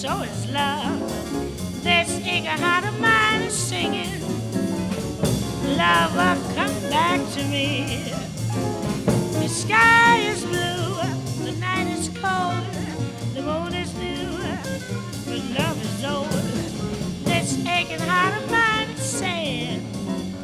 so is love. This aching heart of mine is singing, lover, come back to me. The sky is blue, the night is cold, the moon is new, but love is old. This aching heart of